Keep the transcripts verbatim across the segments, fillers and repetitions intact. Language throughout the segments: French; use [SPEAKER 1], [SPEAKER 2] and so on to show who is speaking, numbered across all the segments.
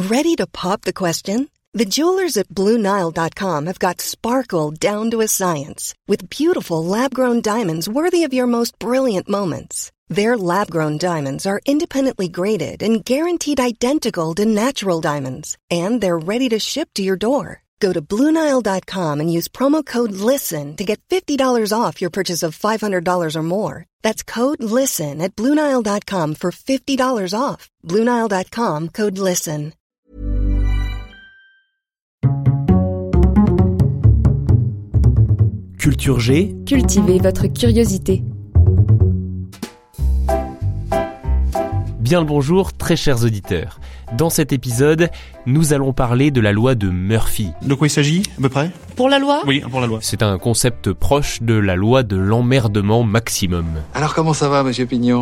[SPEAKER 1] Ready to pop the question? The jewelers at Blue Nile dot com have got sparkle down to a science with beautiful lab-grown diamonds worthy of your most brilliant moments. Their lab-grown diamonds are independently graded and guaranteed identical to natural diamonds, and they're ready to ship to your door. Go to Blue Nile dot com and use promo code LISTEN to get fifty dollars off your purchase of five hundred dollars or more. That's code LISTEN at Blue Nile dot com for fifty dollars off. Blue Nile dot com, code LISTEN.
[SPEAKER 2] Culture G.
[SPEAKER 3] Cultivez votre curiosité.
[SPEAKER 2] Bien le bonjour, très chers auditeurs. Dans cet épisode, nous allons parler de la loi de Murphy.
[SPEAKER 4] De quoi il s'agit, à peu près ?
[SPEAKER 5] Pour la loi ?
[SPEAKER 4] Oui, pour la loi.
[SPEAKER 2] C'est un concept proche de la loi de l'emmerdement maximum.
[SPEAKER 6] Alors comment ça va, monsieur Pignon ?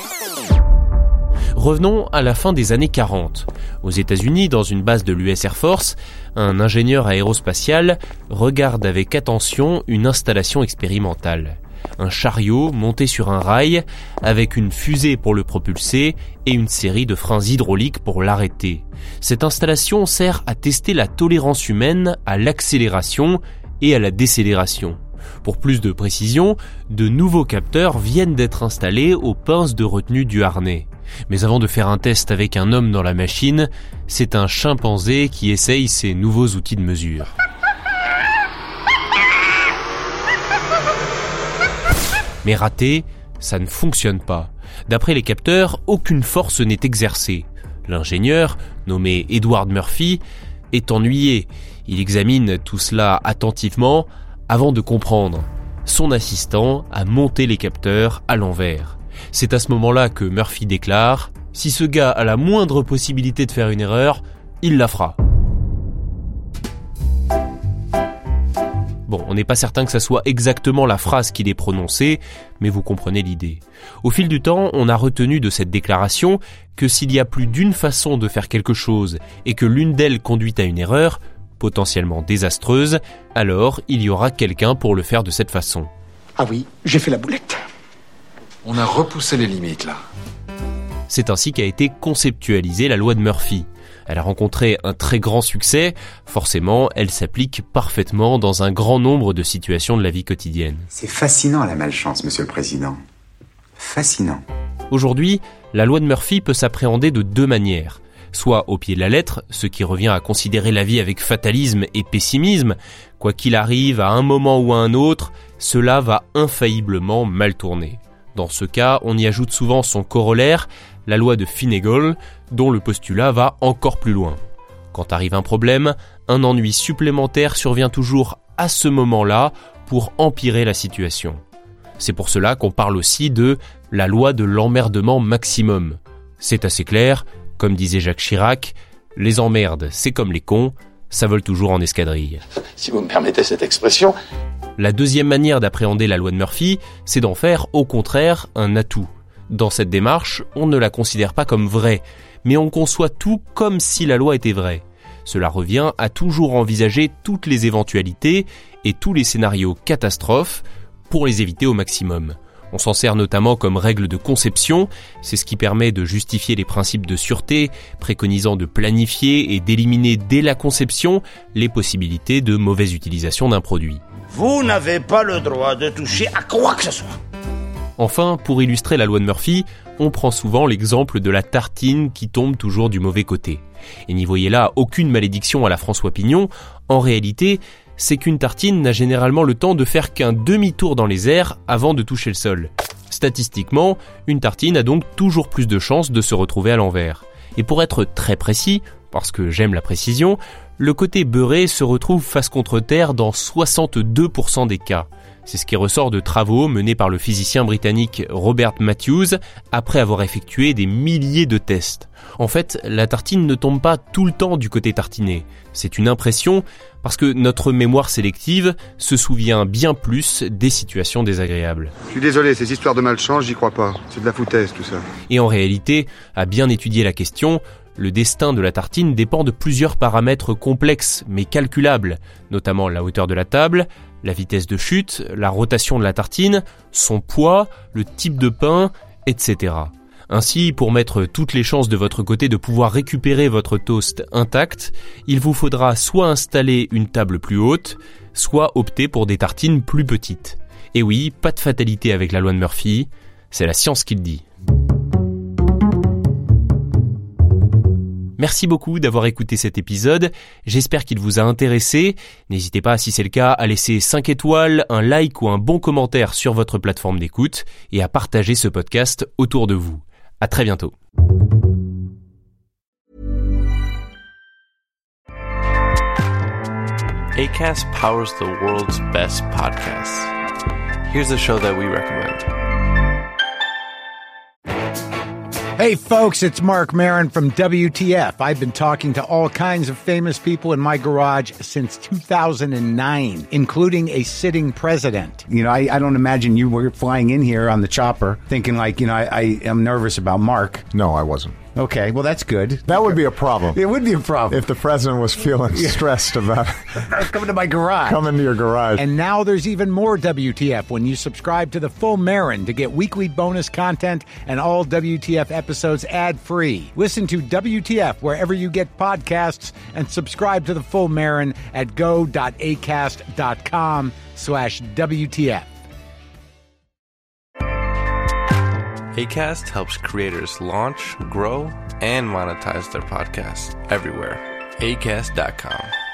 [SPEAKER 2] Revenons à la fin des années quarante. Aux États-Unis, dans une base de l'U S Air Force, un ingénieur aérospatial regarde avec attention une installation expérimentale. Un chariot monté sur un rail avec une fusée pour le propulser et une série de freins hydrauliques pour l'arrêter. Cette installation sert à tester la tolérance humaine à l'accélération et à la décélération. Pour plus de précision, de nouveaux capteurs viennent d'être installés aux pinces de retenue du harnais. Mais avant de faire un test avec un homme dans la machine, c'est un chimpanzé qui essaye ces nouveaux outils de mesure. Mais raté, ça ne fonctionne pas. D'après les capteurs, aucune force n'est exercée. L'ingénieur, nommé Edward Murphy, est ennuyé. Il examine tout cela attentivement avant de comprendre. Son assistant a monté les capteurs à l'envers. C'est à ce moment-là que Murphy déclare « Si ce gars a la moindre possibilité de faire une erreur, il la fera ». Bon, on n'est pas certain que ça soit exactement la phrase qu'il ait prononcée, mais vous comprenez l'idée. Au fil du temps, on a retenu de cette déclaration que s'il y a plus d'une façon de faire quelque chose et que l'une d'elles conduit à une erreur, potentiellement désastreuse, alors il y aura quelqu'un pour le faire de cette façon.
[SPEAKER 7] Ah oui, j'ai fait la boulette.
[SPEAKER 6] On a repoussé les limites, là.
[SPEAKER 2] C'est ainsi qu'a été conceptualisée la loi de Murphy. Elle a rencontré un très grand succès, forcément, elle s'applique parfaitement dans un grand nombre de situations de la vie quotidienne.
[SPEAKER 8] C'est fascinant la malchance, monsieur le président. Fascinant.
[SPEAKER 2] Aujourd'hui, la loi de Murphy peut s'appréhender de deux manières. Soit au pied de la lettre, ce qui revient à considérer la vie avec fatalisme et pessimisme. Quoi qu'il arrive, à un moment ou à un autre, cela va infailliblement mal tourner. Dans ce cas, on y ajoute souvent son corollaire, la loi de Finnegan, dont le postulat va encore plus loin. Quand arrive un problème, un ennui supplémentaire survient toujours à ce moment-là pour empirer la situation. C'est pour cela qu'on parle aussi de la loi de l'emmerdement maximum. C'est assez clair, comme disait Jacques Chirac, les emmerdes, c'est comme les cons, ça vole toujours en escadrille.
[SPEAKER 7] Si vous me permettez cette expression.
[SPEAKER 2] La deuxième manière d'appréhender la loi de Murphy, c'est d'en faire, au contraire, un atout. Dans cette démarche, on ne la considère pas comme vraie, mais on conçoit tout comme si la loi était vraie. Cela revient à toujours envisager toutes les éventualités et tous les scénarios catastrophes pour les éviter au maximum. On s'en sert notamment comme règle de conception, c'est ce qui permet de justifier les principes de sûreté, préconisant de planifier et d'éliminer dès la conception les possibilités de mauvaise utilisation d'un produit.
[SPEAKER 9] Vous n'avez pas le droit de toucher à quoi que ce soit.
[SPEAKER 2] Enfin, pour illustrer la loi de Murphy, on prend souvent l'exemple de la tartine qui tombe toujours du mauvais côté. Et n'y voyez là aucune malédiction à la François Pignon, en réalité, c'est qu'une tartine n'a généralement le temps de faire qu'un demi-tour dans les airs avant de toucher le sol. Statistiquement, une tartine a donc toujours plus de chances de se retrouver à l'envers. Et pour être très précis, parce que j'aime la précision, le côté beurré se retrouve face contre terre dans soixante-deux pour cent des cas. C'est ce qui ressort de travaux menés par le physicien britannique Robert Matthews après avoir effectué des milliers de tests. En fait, la tartine ne tombe pas tout le temps du côté tartiné. C'est une impression parce que notre mémoire sélective se souvient bien plus des situations désagréables.
[SPEAKER 10] Je suis désolé, ces histoires de malchance, j'y crois pas. C'est de la foutaise tout ça.
[SPEAKER 2] Et en réalité, à bien étudier la question, le destin de la tartine dépend de plusieurs paramètres complexes mais calculables, notamment la hauteur de la table, la vitesse de chute, la rotation de la tartine, son poids, le type de pain, et cetera. Ainsi, pour mettre toutes les chances de votre côté de pouvoir récupérer votre toast intact, il vous faudra soit installer une table plus haute, soit opter pour des tartines plus petites. Et oui, pas de fatalité avec la loi de Murphy, c'est la science qui le dit. Merci beaucoup d'avoir écouté cet épisode, j'espère qu'il vous a intéressé. N'hésitez pas, si c'est le cas, à laisser cinq étoiles, un like ou un bon commentaire sur votre plateforme d'écoute et à partager ce podcast autour de vous. À très bientôt.
[SPEAKER 4] Acast powers the world's best podcasts. Here's a show that we recommend.
[SPEAKER 5] Hey folks, it's Mark Maron from W T F. I've been talking to all kinds of famous people in my garage since two thousand nine, including a sitting president. You know, I, I don't imagine you were flying in here on the chopper thinking like, you know, I, I am nervous about Mark.
[SPEAKER 11] No, I wasn't.
[SPEAKER 5] Okay, well, that's good.
[SPEAKER 11] That would be a problem.
[SPEAKER 5] It would be a problem.
[SPEAKER 11] If the president was feeling stressed about
[SPEAKER 5] coming to my garage.
[SPEAKER 11] Coming to your garage.
[SPEAKER 5] And now there's even more W T F when you subscribe to the Full Marin to get weekly bonus content and all W T F episodes ad-free. Listen to W T F wherever you get podcasts and subscribe to the Full Marin at go.acast.com slash WTF.
[SPEAKER 4] Acast helps creators launch, grow, and monetize their podcasts everywhere. acast dot com.